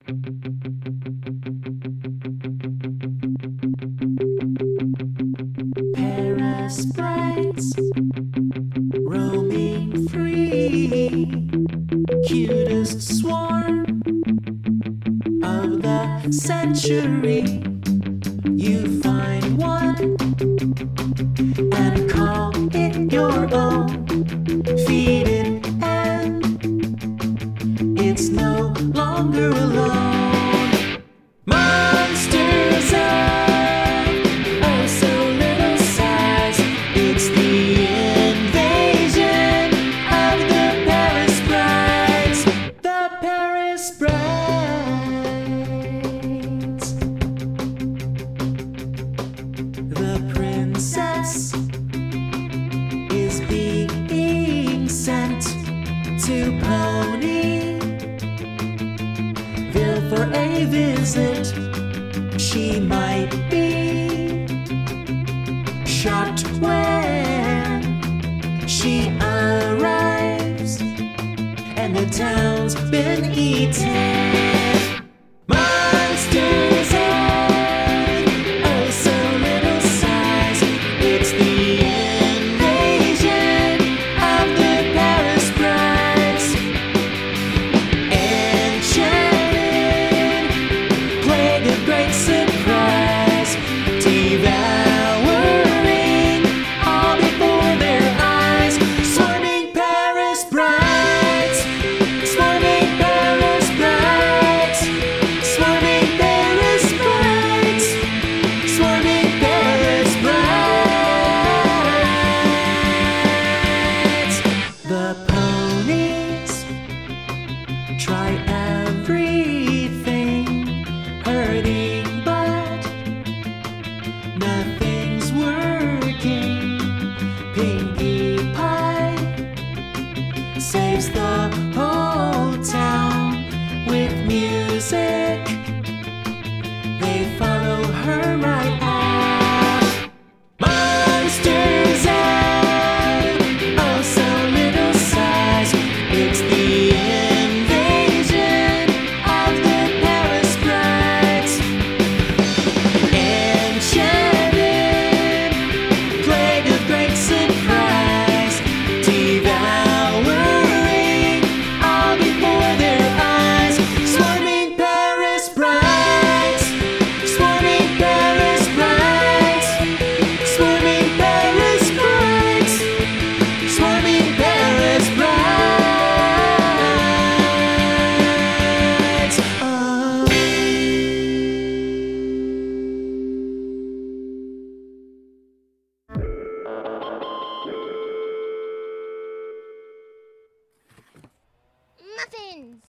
Parasprites roaming free, cutest swarm of the century. You find one and call it your own. Feed it and it's no longer alone. Monsters of oh so little size. It's the invasion of the Parasprites. The Parasprites. The princess is being sent to Ponyville for a visit. She might be shocked when she arrives and the town's been eaten. Monsters of oh so little size. It's the invasion of the Parasprites. Enchanted plague of great surprise, devouring all before their eyes. Swarming Parasprites, swarming Parasprites, swarming Parasprites, swarming Parasprites. The ponies try everything, hurting, but nothing's working. Pinkie Pie saves the